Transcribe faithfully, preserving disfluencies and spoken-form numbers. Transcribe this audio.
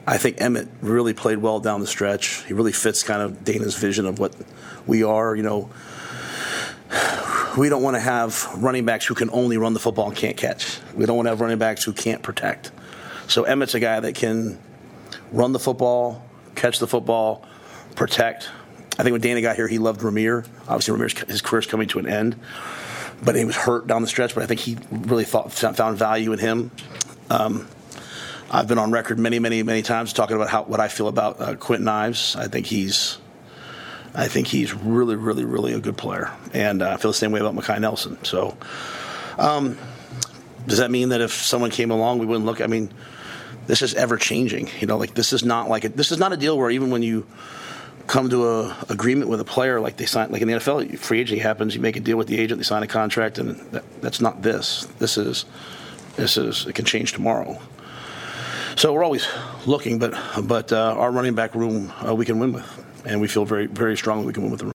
I think Emmett really played well down the stretch. He really fits kind of Dana's vision of what we are. You know, we don't want to have running backs who can only run the football and can't catch. We don't want to have running backs who can't protect. So Emmett's a guy that can run the football, catch the football, protect. I think when Dana got here, he loved Rahmir. Obviously, Rahmir's his career's coming to an end, but he was hurt down the stretch. But I think he really thought found value in him. Um, I've been on record many, many, many times talking about how what I feel about uh, Quentin Ives. I think he's, I think he's really, really, really a good player, and uh, I feel the same way about Mekhi Nelson. So, um, does that mean that if someone came along, we wouldn't look? I mean, this is ever changing. You know, like this is not like a, this is not a deal where even when you come to a agreement with a player, like they sign, like in the N F L, free agency happens, you make a deal with the agent, they sign a contract, and that, that's not this. This is, this is it can change tomorrow. So we're always looking, but but uh, our running back room uh, we can win with, and we feel very very strongly we can win with them.